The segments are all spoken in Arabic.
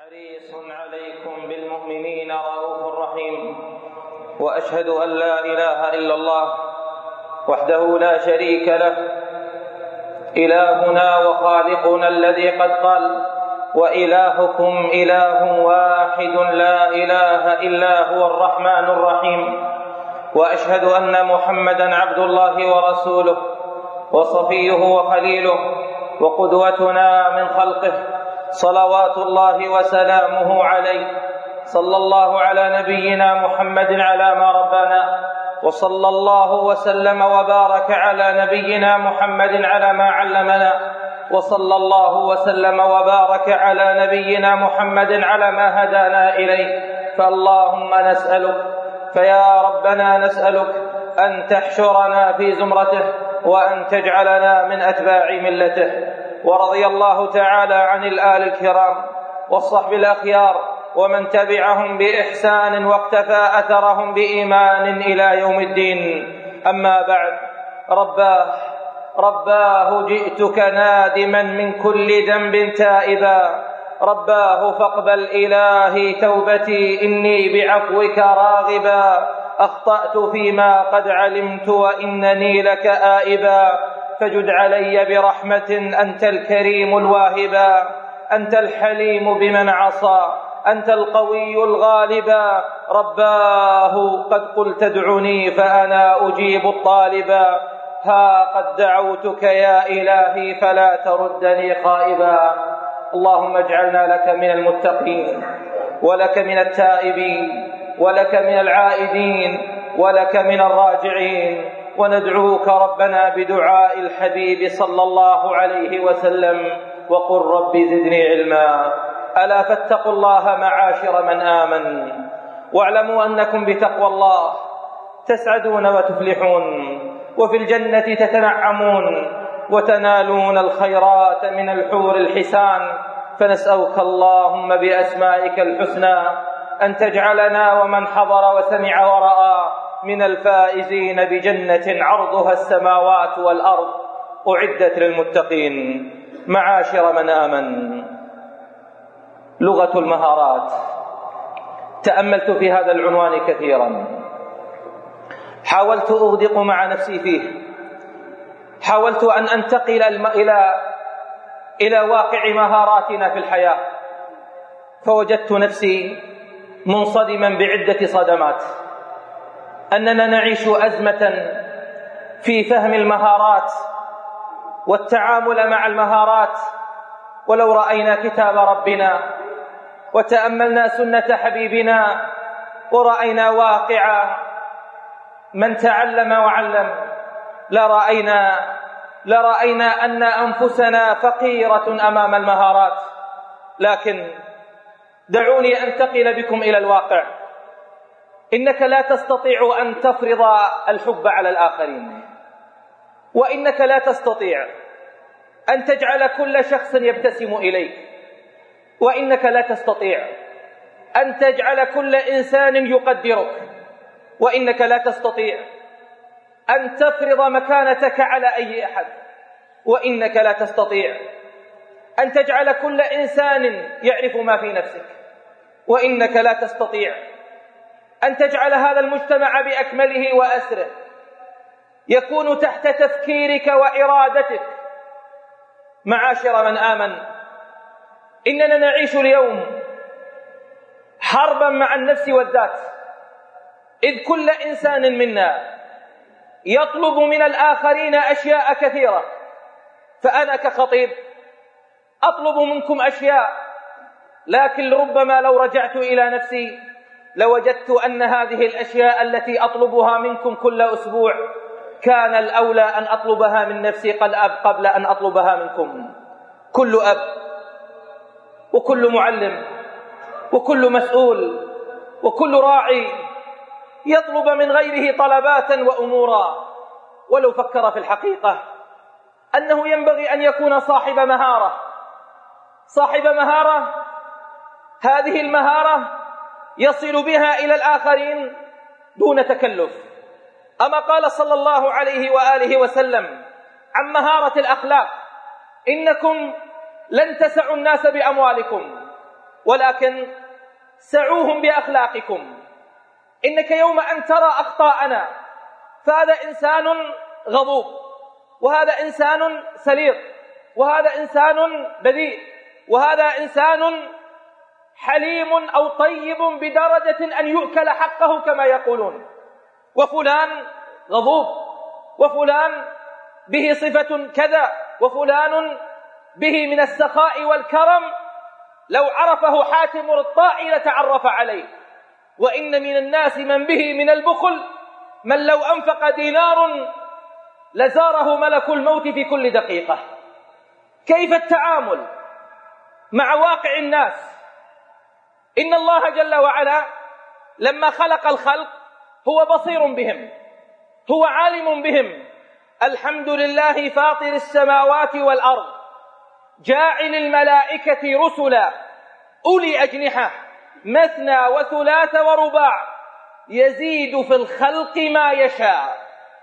حريص عليكم بالمؤمنين رؤوف رحيم، وأشهد أن لا إله إلا الله وحده لا شريك له، إلهنا وخالقنا الذي قد قال: وإلهكم إله واحد لا إله إلا هو الرحمن الرحيم. وأشهد أن محمدًا عبد الله ورسوله وصفيه وخليله وقدوتنا من خلقه، صلوات الله وسلامه عليه. صلى الله على نبينا محمد على ما ربنا، وصلى الله وسلم وبارك على نبينا محمد على ما علمنا، وصلى الله وسلم وبارك على نبينا محمد على ما هدانا إليه. فاللهم نسألك، فيا ربنا نسألك أن تحشرنا في زمرته وأن تجعلنا من أتباع ملته. ورضي الله تعالى عن الآل الكرام والصحب الأخيار ومن تبعهم بإحسان واقتفى أثرهم بإيمان إلى يوم الدين. أما بعد، رباه جئتك نادما من كل ذنب تائبا، رباه فاقبل إلهي توبتي إني بعفوك راغبا، أخطأت فيما قد علمت وإنني لك آئبا، فجد علي برحمة أنت الكريم الواهبا، أنت الحليم بمن عصى، أنت القوي الغالبا، رباه قد قلت ادعني فأنا أجيب الطالبا، ها قد دعوتك يا إلهي فلا تردني خائبا. اللهم اجعلنا لك من المتقين، ولك من التائبين، ولك من العائدين، ولك من الراجعين. وندعوك ربنا بدعاء الحبيب صلى الله عليه وسلم: وقل رب زدني علما. ألا فاتقوا الله معاشر من آمن، واعلموا أنكم بتقوى الله تسعدون وتفلحون، وفي الجنة تتنعمون، وتنالون الخيرات من الحور الحسان. فنسألك اللهم بأسمائك الحسنى أن تجعلنا ومن حضر وسمع ورأى من الفائزين بجنة عرضها السماوات والأرض أعدت للمتقين. معاشر من آمن، لغة المهارات. تأملت في هذا العنوان كثيرا، حاولت أغدق مع نفسي فيه، حاولت أن أنتقل إلى واقع مهاراتنا في الحياة، فوجدت نفسي منصدما بعدة صدمات. أننا نعيش أزمة في فهم المهارات والتعامل مع المهارات. ولو رأينا كتاب ربنا وتأملنا سنة حبيبنا ورأينا واقع من تعلم وعلم لرأينا أن أنفسنا فقيرة أمام المهارات. لكن دعوني أنتقل بكم إلى الواقع. إنك لا تستطيع أن تفرض الحب على الآخرين، وإنك لا تستطيع أن تجعل كل شخص يبتسم إليك، وإنك لا تستطيع أن تجعل كل إنسان يقدرك، وإنك لا تستطيع أن تفرض مكانتك على أي أحد، وإنك لا تستطيع أن تجعل كل إنسان يعرف ما في نفسك، وإنك لا تستطيع أن تجعل هذا المجتمع بأكمله وأسره يكون تحت تفكيرك وإرادتك. معاشر من آمن، إننا نعيش اليوم حربا مع النفس والذات، إذ كل إنسان منا يطلب من الآخرين أشياء كثيرة. فأنا كخطيب أطلب منكم أشياء، لكن ربما لو رجعت إلى نفسي لوجدت أن هذه الأشياء التي أطلبها منكم كل أسبوع كان الأولى أن أطلبها من نفسي قبل أن أطلبها منكم. كل أب وكل معلم وكل مسؤول وكل راعي يطلب من غيره طلبات وأمورا، ولو فكر في الحقيقة أنه ينبغي أن يكون صاحب مهارة. هذه المهارة يصل بها إلى الآخرين دون تكلف. أما قال صلى الله عليه وآله وسلم عن مهارة الأخلاق: إنكم لن تسعوا الناس بأموالكم، ولكن سعوهم بأخلاقكم. إنك يوم أن ترى أخطاءنا فهذا إنسان غضوب، وهذا إنسان سليط، وهذا إنسان بذيء، وهذا إنسان حليم أو طيب بدرجة أن يؤكل حقه كما يقولون، وفلان غضوب، وفلان به صفة كذا، وفلان به من السخاء والكرم لو عرفه حاتم الطائي لتعرف عليه. وإن من الناس من به من البخل من لو أنفق دينار لزاره ملك الموت في كل دقيقة. كيف التعامل مع واقع الناس؟ إن الله جل وعلا لما خلق الخلق هو بصير بهم، هو عالم بهم. الحمد لله فاطر السماوات والأرض جاعل الملائكة رسلا أولي أجنحة مثنى وثلاث ورباع يزيد في الخلق ما يشاء.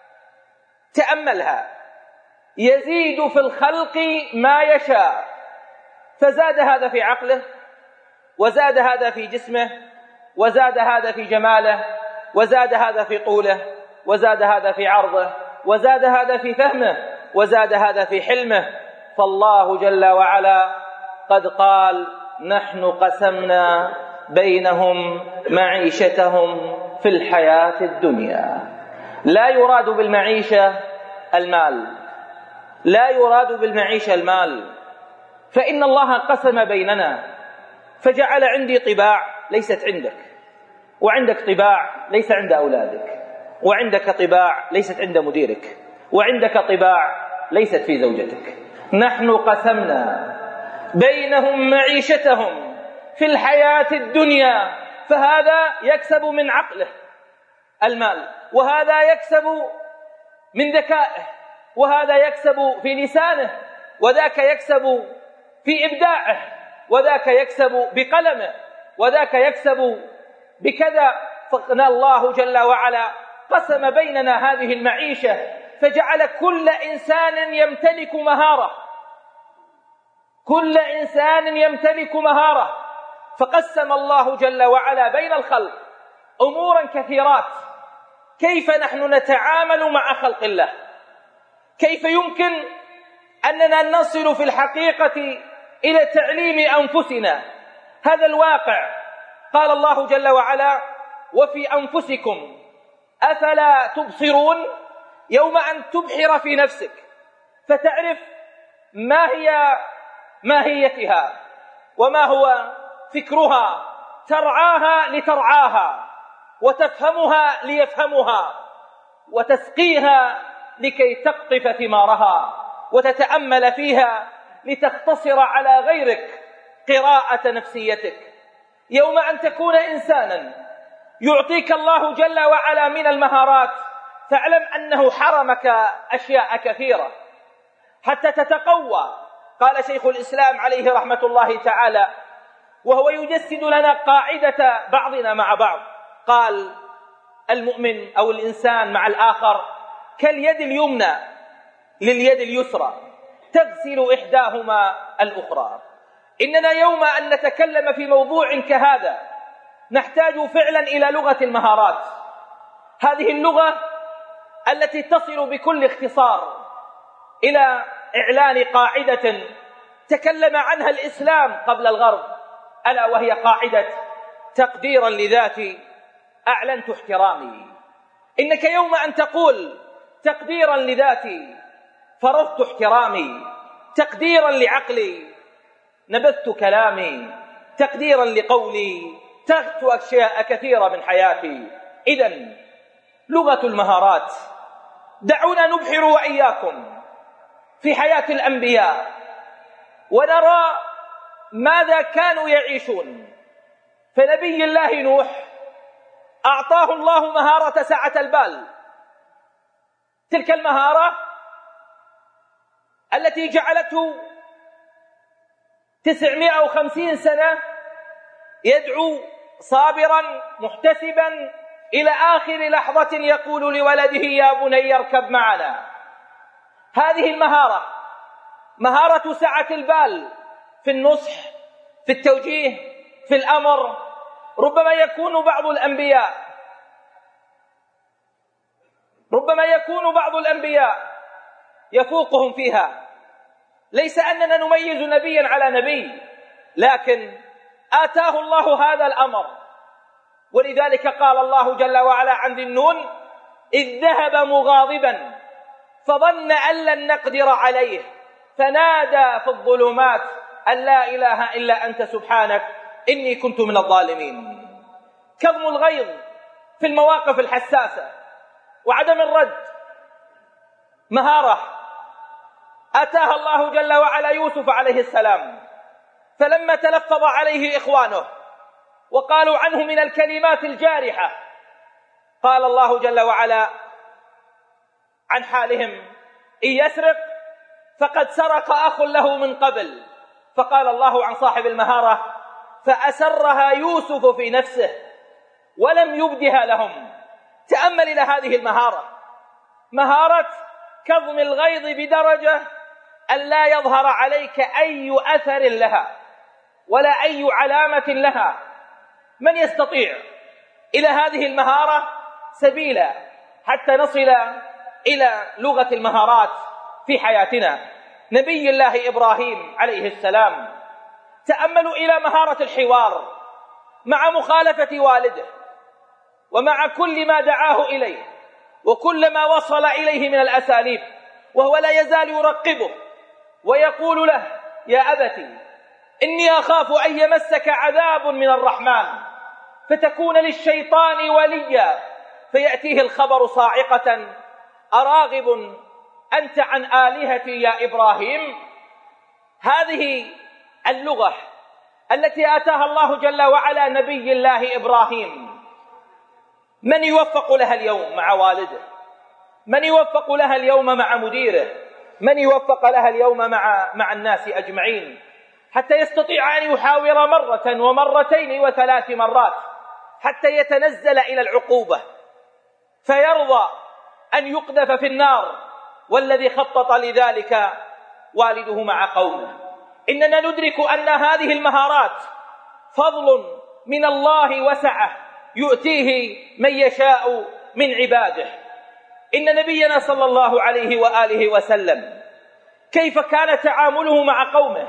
تأملها، يزيد في الخلق ما يشاء. فزاد هذا في عقله، وزاد هذا في جسمه، وزاد هذا في جماله، وزاد هذا في طوله، وزاد هذا في عرضه، وزاد هذا في فهمه، وزاد هذا في حلمه. فالله جل وعلا قد قال: نحن قسمنا بينهم معيشتهم في الحياة الدنيا. لا يراد بالمعيشة المال، لا يراد بالمعيشة المال، فإن الله قسم بيننا فجعل عندي طباع ليست عندك، وعندك طباع ليس عند أولادك، وعندك طباع ليست عند مديرك، وعندك طباع ليست في زوجتك. نحن قسمنا بينهم معيشتهم في الحياة الدنيا، فهذا يكسب من عقله المال، وهذا يكسب من ذكائه، وهذا يكسب في لسانه، وذاك يكسب في إبداعه، وذاك يكسب بقلمه، وذاك يكسب بكذا. فإن الله جل وعلا قسم بيننا هذه المعيشة، فجعل كل إنسان يمتلك مهارة، كل إنسان يمتلك مهارة. فقسم الله جل وعلا بين الخلق أمورا كثيرات. كيف نحن نتعامل مع خلق الله؟ كيف يمكن أننا نصل في الحقيقة إلى تعليم أنفسنا هذا الواقع؟ قال الله جل وعلا: وفي أنفسكم أفلا تبصرون. يوم أن تبحر في نفسك فتعرف ما هي ماهيتها وما هو فكرها، ترعاها لترعاها، وتفهمها ليفهمها، وتسقيها لكي تقطف ثمارها، وتتأمل فيها لتختصر على غيرك قراءة نفسيتك. يوم أن تكون إنسانا يعطيك الله جل وعلا من المهارات، فاعلم أنه حرمك أشياء كثيرة حتى تتقوى. قال شيخ الإسلام عليه رحمة الله تعالى وهو يجسد لنا قاعدة بعضنا مع بعض، قال: المؤمن أو الإنسان مع الآخر كاليد اليمنى لليد اليسرى تغسل إحداهما الأخرى. إننا يوم أن نتكلم في موضوع كهذا نحتاج فعلا إلى لغة المهارات، هذه اللغة التي تصل بكل اختصار إلى إعلان قاعدة تكلم عنها الإسلام قبل الغرب، ألا وهي قاعدة تقديرا لذاتي أعلنت احترامي. إنك يوم أن تقول تقديرا لذاتي فرضت احترامي، تقديرا لعقلي نبذت كلامي، تقديرا لقولي تركت أشياء كثيرة من حياتي. إذن لغة المهارات. دعونا نبحر وإياكم في حياة الأنبياء ونرى ماذا كانوا يعيشون. فنبي الله نوح أعطاه الله مهارة سعة البال، تلك المهارة التي جعلته 950 سنة يدعو صابرا محتسبا إلى آخر لحظة يقول لولده: يا بني اركب معنا. هذه المهارة، مهارة سعة البال في النصح، في التوجيه، في الأمر ربما يكون بعض الأنبياء يفوقهم فيها. ليس أننا نميز نبيا على نبي، لكن آتاه الله هذا الأمر. ولذلك قال الله جل وعلا عن ذي النون: إذ ذهب مغاضبا فظن أن لن نقدر عليه فنادى في الظلمات أن لا إله إلا أنت سبحانك إني كنت من الظالمين. كظم الغيظ في المواقف الحساسة وعدم الرد مهارة آتاها الله جل وعلا يوسف عليه السلام، فلما تلفظ عليه إخوانه وقالوا عنه من الكلمات الجارحة قال الله جل وعلا عن حالهم: إن يسرق فقد سرق أخ له من قبل. فقال الله عن صاحب المهارة: فأسرها يوسف في نفسه ولم يبدها لهم. تأمل إلى هذه المهارة، مهارة كظم الغيظ بدرجة أن لا يظهر عليك أي أثر لها ولا أي علامة لها. من يستطيع إلى هذه المهارة سبيلا حتى نصل إلى لغة المهارات في حياتنا؟ نبي الله إبراهيم عليه السلام، تأملوا إلى مهارة الحوار مع مخالفة والده ومع كل ما دعاه إليه وكل ما وصل إليه من الأساليب، وهو لا يزال يرقبه ويقول له: يا أبتي إني أخاف أن يمسك عذاب من الرحمن فتكون للشيطان وليا فيأتيه الخبر صاعقة: أراغب أنت عن آلهتي يا إبراهيم؟ هذه اللغة التي آتاها الله جل وعلا نبي الله إبراهيم، من يوفق لها اليوم مع والده؟ من يوفق لها اليوم مع مديره؟ من يوفق لها اليوم مع الناس أجمعين حتى يستطيع أن يحاور مرة ومرتين وثلاث مرات حتى يتنزل إلى العقوبة فيرضى أن يقذف في النار والذي خطط لذلك والده مع قومه؟ إننا ندرك أن هذه المهارات فضل من الله وسعه يؤتيه من يشاء من عباده. إن نبينا صلى الله عليه وآله وسلم كيف كان تعامله مع قومه؟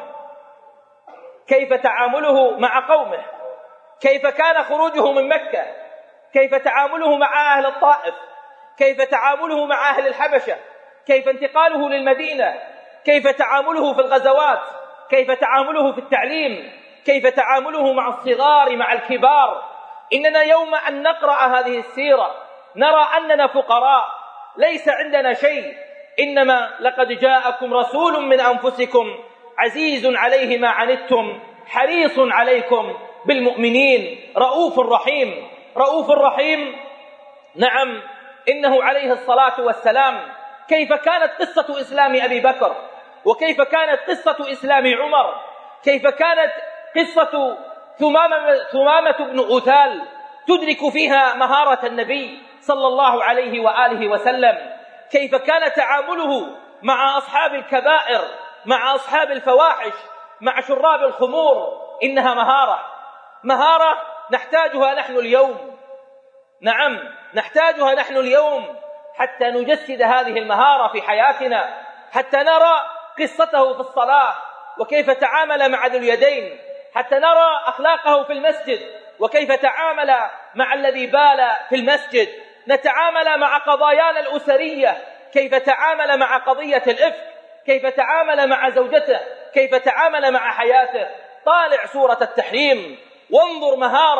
كيف تعامله مع قومه؟ كيف كان خروجه من مكة؟ كيف تعامله مع أهل الطائف؟ كيف تعامله مع أهل الحبشة؟ كيف انتقاله للمدينة؟ كيف تعامله في الغزوات؟ كيف تعامله في التعليم؟ كيف تعامله مع الصغار مع الكبار؟ إننا يوم أن نقرأ هذه السيرة نرى أننا فقراء ليس عندنا شيء، إنما لقد جاءكم رسول من أنفسكم عزيز عليه ما عنتم حريص عليكم بالمؤمنين رؤوف رحيم. رؤوف رحيم، نعم. إنه عليه الصلاة والسلام كيف كانت قصة إسلام أبي بكر، وكيف كانت قصة إسلام عمر، كيف كانت قصة ثمامة بن أثال تدرك فيها مهارة النبي صلى الله عليه وآله وسلم، كيف كان تعامله مع أصحاب الكبائر، مع أصحاب الفواحش، مع شراب الخمور. إنها مهارة نحتاجها نحن اليوم، نعم نحتاجها نحن اليوم حتى نجسد هذه المهارة في حياتنا، حتى نرى قصته في الصلاة وكيف تعامل مع ذو اليدين، حتى نرى أخلاقه في المسجد وكيف تعامل مع الذي بال في المسجد، نتعامل مع قضايانا الأسرية، كيف تعامل مع قضية الإفك، كيف تعامل مع زوجته، كيف تعامل مع حياته. طالع سورة التحريم وانظر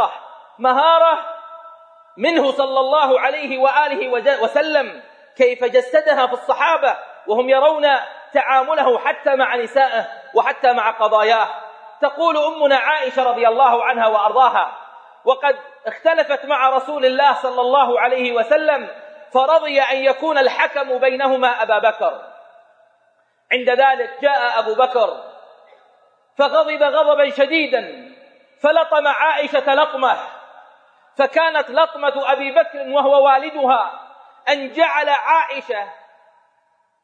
مهارة منه صلى الله عليه وآله وسلم كيف جسدها في الصحابة وهم يرون تعامله حتى مع نسائه وحتى مع قضاياه. تقول أمنا عائشة رضي الله عنها وأرضاها: وقد اختلفت مع رسول الله صلى الله عليه وسلم فرضي أن يكون الحكم بينهما أبا بكر. عند ذلك جاء أبو بكر فغضب غضبا شديدا فلطم عائشة لطمة، فكانت لطمة أبي بكر وهو والدها أن جعل عائشة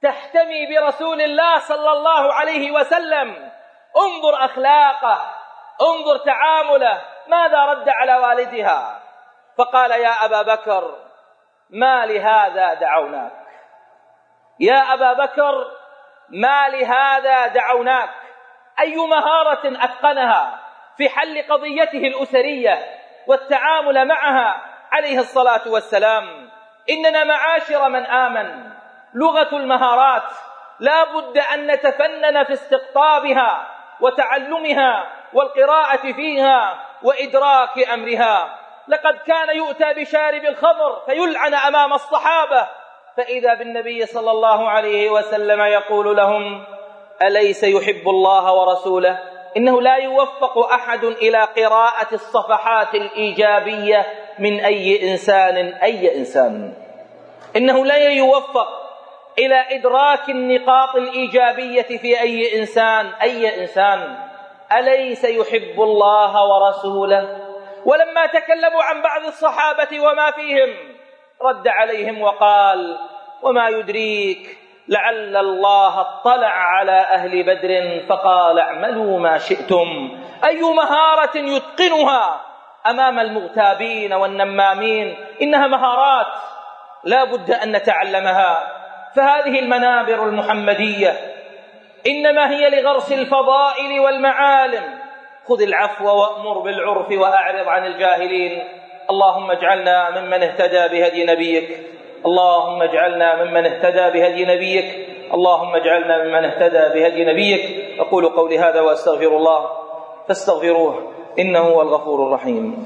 تحتمي برسول الله صلى الله عليه وسلم. انظر أخلاقه، انظر تعامله ماذا رد على والدها، فقال: يا أبا بكر ما لهذا دعوناك، يا أبا بكر ما لهذا دعوناك. أي مهارة أتقنها في حل قضيته الأسرية والتعامل معها عليه الصلاة والسلام. إننا معاشر من آمن لغة المهارات لا بد أن نتفنن في استقطابها وتعلمها والقراءة فيها وإدراك أمرها. لقد كان يؤتى بشارب الخمر فيلعن أمام الصحابة، فإذا بالنبي صلى الله عليه وسلم يقول لهم: أليس يحب الله ورسوله؟ إنه لا يوفق أحد إلى قراءة الصفحات الإيجابية من أي إنسان، إنه لا يوفق إلى إدراك النقاط الإيجابية في أي إنسان. أليس يحب الله ورسوله؟ ولما تكلموا عن بعض الصحابة وما فيهم رد عليهم وقال: وما يدريك لعل الله اطلع على أهل بدر فقال اعملوا ما شئتم. أي مهارة يتقنها أمام المغتابين والنمامين، إنها مهارات لا بد أن نتعلمها. فهذه المنابر المحمدية إنما هي لغرس الفضائل والمعالم. خذ العفو وأمر بالعرف وأعرض عن الجاهلين. اللهم اجعلنا ممن اهتدى بهدي نبيك، اللهم اجعلنا ممن اهتدى بهدي نبيك، اللهم اجعلنا ممن اهتدى بهدي نبيك. أقول قولي هذا وأستغفر الله فاستغفروه إنه هو الغفور الرحيم.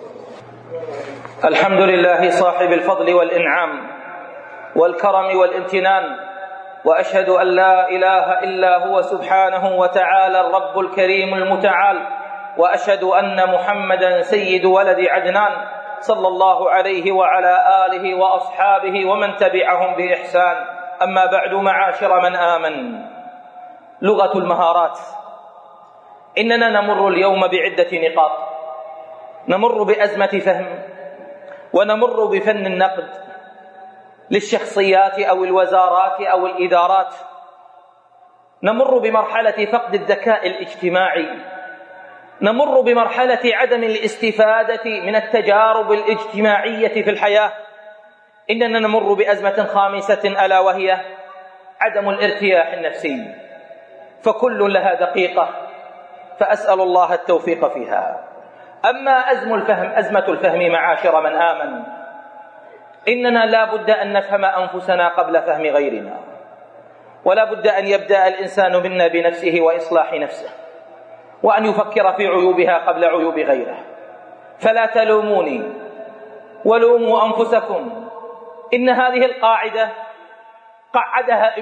الحمد لله صاحب الفضل والإنعام والكرم والامتنان، وأشهد أن لا إله إلا هو سبحانه وتعالى الرب الكريم المتعال، وأشهد أن محمدا سيد ولد عدنان صلى الله عليه وعلى آله وأصحابه ومن تبعهم بإحسان. أما بعد، معاشر من آمن، لغة المهارات. إننا نمر اليوم بعدة نقاط، نمر بأزمة فهم، ونمر بفن النقد للشخصيات أو الوزارات أو الإدارات، نمر بمرحلة فقد الذكاء الاجتماعي، نمر بمرحلة عدم الاستفادة من التجارب الاجتماعية في الحياة. إننا نمر بأزمة خامسة ألا وهي عدم الارتياح النفسي، فكل لها دقيقة، فأسأل الله التوفيق فيها. أما أزمة الفهم معاشر من آمن، إننا لا بد أن نفهم أنفسنا قبل فهم غيرنا، ولا بد أن يبدأ الإنسان منا بنفسه وإصلاح نفسه، وأن يفكر في عيوبها قبل عيوب غيره. فلا تلوموني ولوموا أنفسكم. إن هذه القاعدة قعدها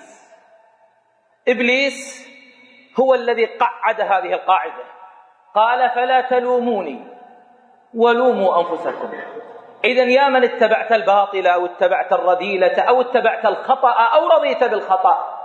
إبليس هو الذي قعد هذه القاعدة. قال: فلا تلوموني ولوموا أنفسكم. إذن يا من اتبعت الباطل أو اتبعت الرذيلة أو اتبعت الخطأ أو رضيت بالخطأ،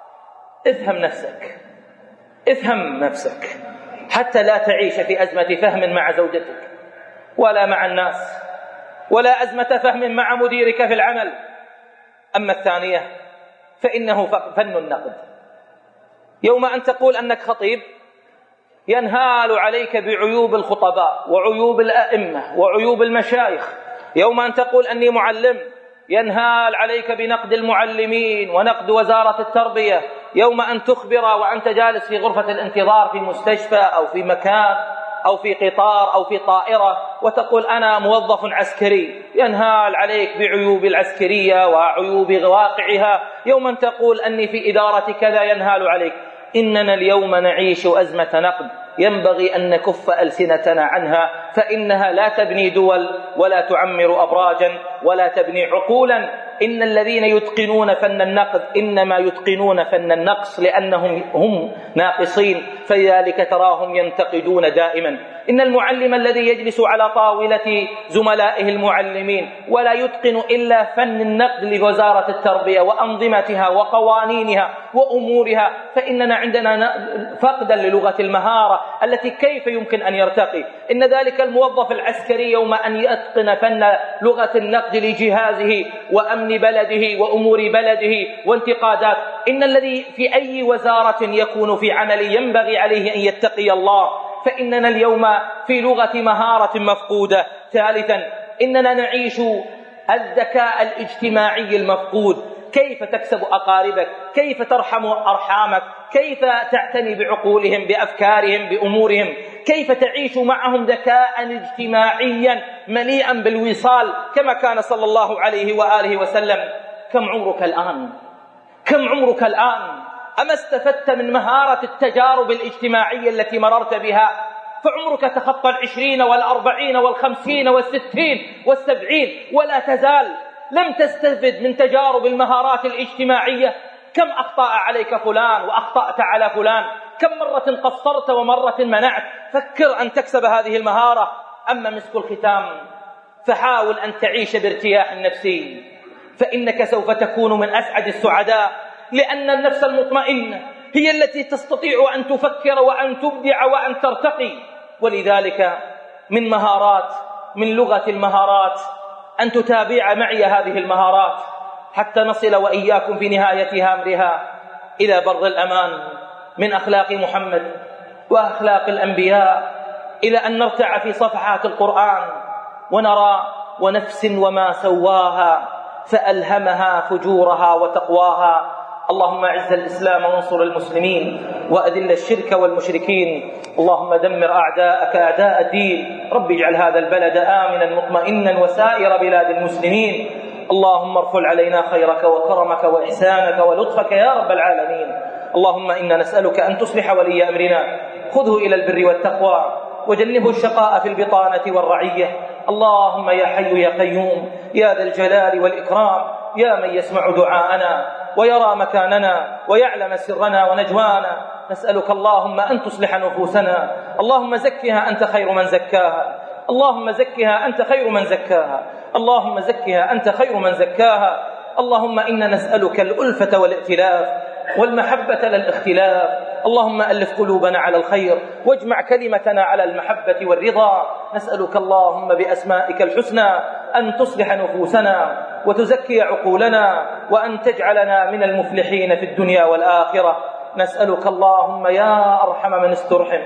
افهم نفسك حتى لا تعيش في أزمة فهم مع زوجتك ولا مع الناس، ولا أزمة فهم مع مديرك في العمل. أما الثانية فإنه فن النقد. يوم أن تقول أنك خطيب ينهال عليك بعيوب الخطباء وعيوب الأئمة وعيوب المشايخ. يوم أن تقول أني معلم ينهال عليك بنقد المعلمين ونقد وزارة التربية. يوم أن تخبر وأنت جالس في غرفة الانتظار في مستشفى أو في مكان أو في قطار أو في طائرة وتقول أنا موظف عسكري، ينهال عليك بعيوب العسكرية وعيوب واقعها. يوم أن تقول أني في إدارة كذا ينهال عليك. إننا اليوم نعيش أزمة نقد ينبغي أن نكف ألسنتنا عنها، فإنها لا تبني دول ولا تعمر أبراجا ولا تبني عقولا. إن الذين يتقنون فن النقد إنما يتقنون فن النقص لأنهم هم ناقصين، فلذلك تراهم ينتقدون دائما. إن المعلم الذي يجلس على طاولة زملائه المعلمين ولا يتقن إلا فن النقد لوزارة التربية وأنظمتها وقوانينها وأمورها، فإننا عندنا فقدا للغة المهارة التي كيف يمكن أن يرتقي. إن ذلك الموظف العسكري يوم أن يتقن فن لغة النقد لجهازه وأمن بلده وأمور بلده وانتقادات، إن الذي في أي وزارة يكون في عمل ينبغي عليه أن يتقي الله، فإننا اليوم في لغة مهارة مفقودة. ثالثا، إننا نعيش الذكاء الاجتماعي المفقود. كيف تكسب أقاربك؟ كيف ترحم أرحامك؟ كيف تعتني بعقولهم، بأفكارهم، بأمورهم؟ كيف تعيش معهم ذكاء اجتماعيا مليئا بالوصال كما كان صلى الله عليه وآله وسلم؟ كم عمرك الآن؟ كم عمرك الآن؟ أما استفدت من مهارة التجارب الاجتماعية التي مررت بها؟ فعمرك تخطى 20 و40 و50 و60 و70 ولا تزال لم تستفد من تجارب المهارات الاجتماعية. كم أخطأ عليك فلان وأخطأت على فلان، كم مرة قصرت ومرة منعت. فكر أن تكسب هذه المهارة. أما مسك الختام فحاول أن تعيش بارتياح نفسي، فإنك سوف تكون من أسعد السعداء، لأن النفس المطمئنة هي التي تستطيع أن تفكر وأن تبدع وأن ترتقي. ولذلك من لغة المهارات أن تتابع معي هذه المهارات حتى نصل وإياكم في نهاية أمرها إلى بر الأمان، من أخلاق محمد وأخلاق الأنبياء، إلى أن نرتع في صفحات القرآن ونرى ونفس وما سواها فألهمها فجورها وتقواها. اللهم اعز الإسلام وانصر المسلمين، وأذل الشرك والمشركين. اللهم دمر أعداءك أعداء الدين. رب اجعل هذا البلد آمنا مطمئنا وسائر بلاد المسلمين. اللهم ارفع علينا خيرك وكرمك وإحسانك ولطفك يا رب العالمين. اللهم إنا نسألك أن تصلح ولي أمرنا، خذه إلى البر والتقوى وجنبه الشقاء في البطانة والرعية. اللهم يا حي يا قيوم يا ذا الجلال والإكرام، يا من يسمع دعاءنا ويرى مكاننا ويعلم سرنا ونجوانا، نسألك اللهم أن تصلح نفوسنا. اللهم زكها أنت خير من زكاها، اللهم زكها أنت خير من زكاها، اللهم زكها أنت خير من زكاها. اللهم إنا نسألك الألفة والائتلاف والمحبة للاختلاف. اللهم ألف قلوبنا على الخير واجمع كلمتنا على المحبة والرضا. نسألك اللهم بأسمائك الحسنى أن تصلح نفوسنا وتزكي عقولنا وأن تجعلنا من المفلحين في الدنيا والآخرة. نسألك اللهم يا أرحم من استرحم،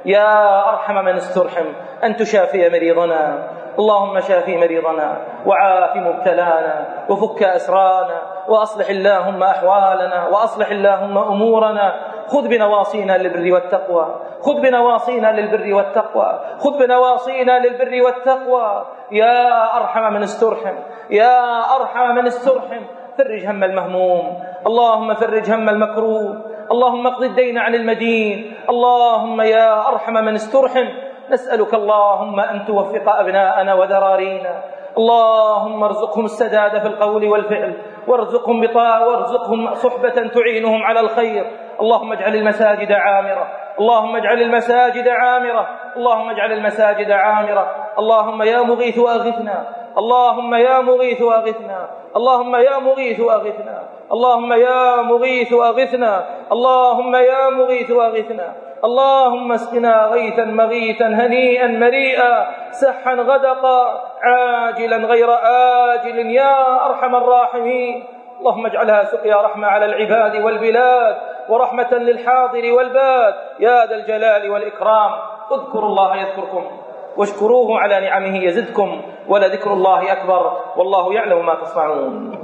يا أرحم من استرحم، أن تشافي مريضنا. اللهم شافي مريضنا وعاف مبتلانا وفك أسرانا، وأصلح اللهم أحوالنا، وأصلح اللهم أمورنا. خذ بنواصينا للبر والتقوى، خذ بنواصينا للبر والتقوى، خذ بنواصينا للبر والتقوى. يا أرحم من استرحم، يا أرحم من استرحم. فرج هم المهموم، اللهم فرج هم المكروب، اللهم اقض الدين عن المدين. اللهم يا أرحم من استرحم. نسألك اللهم أن توفق أبناءنا وذرارينا، اللهم ارزقهم السداد في القول والفعل، وارزقهم بطاعة، وارزقهم صحبة تعينهم على الخير. اللهم اجعل المساجد عامرة، اللهم اجعل المساجد عامرة، اللهم اجعل المساجد عامرة. اللهم يا مغيث أغثنا، اللهم يا مغيث أغثنا، اللهم يا مغيث أغثنا، اللهم يا مغيث أغثنا، اللهم يا مغيث أغثنا. اللهم اسقنا غيثا مغيثا هنيئا مريئا سحا غدقا عاجلا غير آجل يا أرحم الراحمين. اللهم اجعلها سقيا رحمة على العباد والبلاد، ورحمة للحاضر والباد يا ذا الجلال والإكرام. اذكروا الله يذكركم، واشكروه على نعمه يزدكم، ولذكر الله أكبر، والله يعلم ما تصنعون.